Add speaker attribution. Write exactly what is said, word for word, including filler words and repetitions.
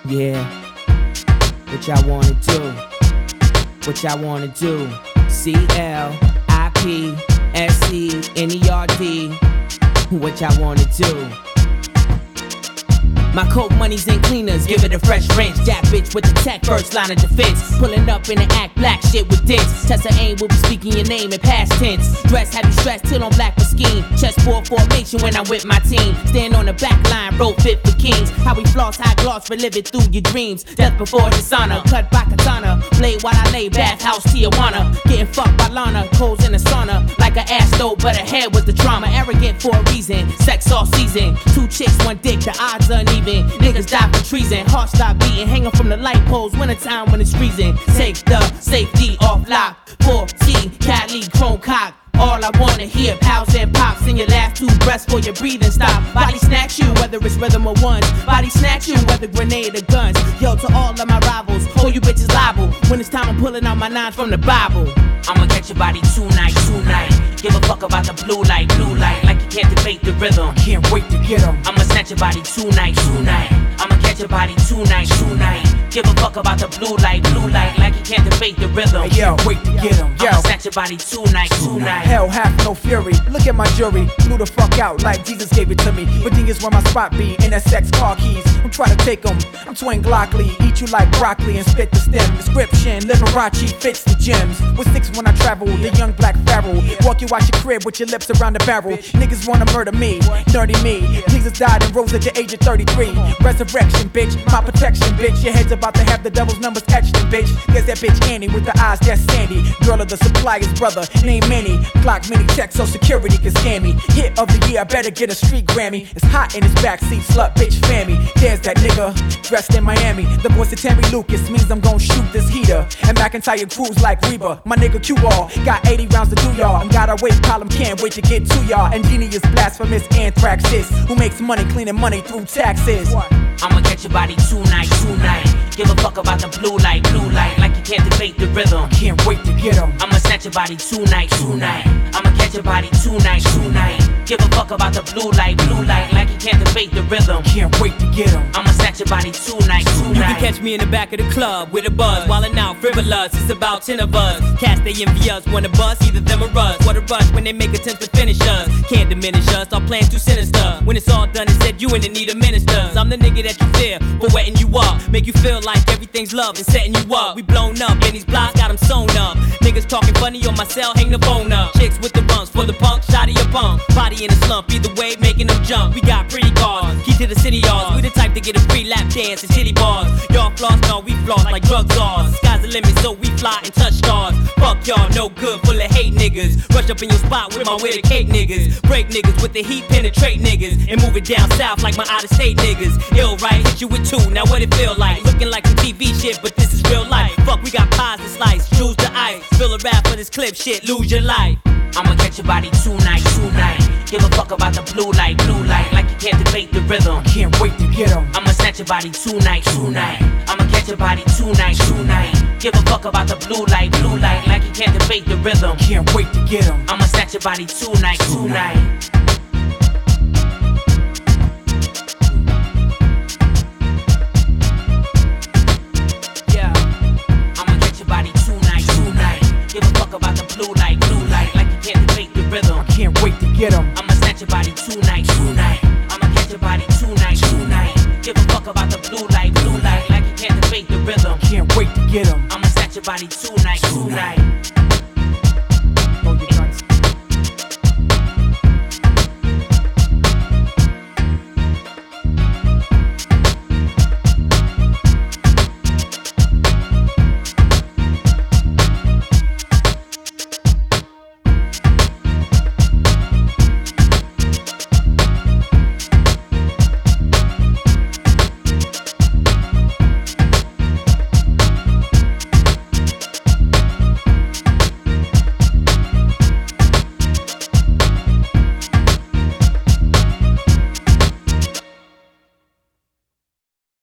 Speaker 1: Yeah, what y'all wanna do? What y'all wanna do? C L I P S E N E R D. What y'all wanna do? My coke money's in cleaners, give it a fresh rinse. That bitch with the tech, first line of defense. Pulling up in the act black shit with dents. Tessa aim will be speaking your name in past tense. Dress have you stressed till on black for scheme. Chessboard formation when I'm with my team. Stand on the back line, roll fit for kings. How we floss, high gloss, relive it through your dreams. Death before dishonor, cut by katana. Blade while I lay, bathhouse Tijuana. Getting fucked by Lana, coals in the sauna. Like an ass though, but her head was the trauma. Arrogant for a reason, sex all season. Two chicks, one dick, the odds uneven. Niggas die for treason, heart stop beating. Hanging from the light poles, wintertime when it's freezing. Take the safety off lock. four T, Cali, chrome cock. All I wanna hear, pals and pops in your last two breaths for your breathing stop. Body snatch you, whether it's rhythm or ones. Body snatch you, whether grenade or guns. Yo, to all of my rivals, hold you bitches liable. When it's time I'm pulling out my nines from the Bible. I'ma catch your body tonight, tonight. Give a fuck about the blue light, blue light. Like you can't debate the rhythm. Can't wait to get 'em. I'ma snatch your body tonight, tonight. I'ma catch your body tonight, tonight. Give a fuck about the blue light, blue light. Like you can't debate the rhythm.
Speaker 2: Hey, yo, wait to get 'em. Yo,
Speaker 1: I'ma snatch your body tonight, tonight.
Speaker 2: Hell have no fury. Look at my jury. Blew the fuck out like Jesus gave it to me. But then is where my spot be. N S X car keys. I'm trying to take them. I'm twin Glockley. Eat you like broccoli and spit the stem. Description. Liberace fits the gems. With six when I travel. The young black pharaoh. Walk you out your crib with your lips around the barrel. Niggas wanna murder me. Dirty me. Jesus died and rose at the age of thirty-three. Resurrection, bitch. My protection, bitch. Your head's about to have the devil's numbers etched in, bitch. There's that bitch Annie with the eyes that's Sandy. Girl of the supplier's brother. Name Manny. Clock mini tech so security can scan me. Hit of the year, I better get a street Grammy. It's hot in his backseat, slut bitch fammy. There's that nigga dressed in Miami. The voice of Terry Lucas means I'm gon' shoot this heater. And McIntyre cruise like Reba. My nigga Q-Ball got eighty rounds to do y'all. And got a weight column, can't wait to get to y'all. And genius blasphemous anthraxis who makes money cleaning money through taxes.
Speaker 1: I'ma catch your body tonight, tonight. Give a fuck about the blue light, blue light. Like you can't debate the rhythm.
Speaker 2: Can't wait to get 'em.
Speaker 1: I'ma snatch your body tonight, tonight. I'ma catch your body tonight, tonight. Give a fuck about the blue light, blue light. Like you can't debate the rhythm.
Speaker 2: Can't wait to get 'em.
Speaker 1: I'ma snatch your body tonight, tonight.
Speaker 3: You can catch me in the back of the club with a buzz, wildin' out, frivolous. It's about ten of us. Cats they envy us, wanna bust, either them or us. What a rush when they make attempts to finish us. Can't diminish us, our plan's too sinister. When it's all done, it's said you in the need of ministers. I'm the nigga that you fear for wetting you up. Make you feel like everything's love and setting you up. We blown up in these blocks, got them sewn up. Niggas talking funny on my cell, hang the phone up. Chicks with the bumps for the punk, shot of your punk. Body in a slump, either way, making them jump. We got pretty cars, key to the city yards. We the type to get a free lap dance and titty bars. Y'all floss, no, we floss like drug czars. Sky's the limit, so we fly and touch stars. Fuck y'all, no good, full of hate niggas. Rush up in your spot with my way to cake niggas. Break niggas with the heat, penetrate niggas. And move it down south like my out-of-state niggas. Ill right, hit you with two, now what it feel like? Looking like some T V shit, but this is real life. Fuck, we got pies to slice, jewels to ice. Fill a rap for this clip, shit, lose your life.
Speaker 1: I'ma catch your body tonight, tonight. Give a fuck about the blue light, blue light. Like you can't debate the rhythm.
Speaker 2: Can't wait to get 'em.
Speaker 1: I'ma snatch your body tonight, tonight. I'ma catch your body tonight, tonight. Give a fuck about the blue light, blue light. Like you can't debate the rhythm.
Speaker 2: Can't wait to get 'em.
Speaker 1: I'ma snatch your body tonight, tonight. Yeah, I'ma catch your body tonight, tonight. Give a fuck about the blue light, blue light. Like you can't debate the rhythm.
Speaker 2: Can't wait to get 'em.
Speaker 1: I'ma snatch your body tonight, tonight. I'ma catch your body tonight, tonight. Give a fuck about the blue light, blue light. Like you can't debate the rhythm.
Speaker 2: Can't wait to get 'em.
Speaker 1: I'ma snatch your body tonight, tonight.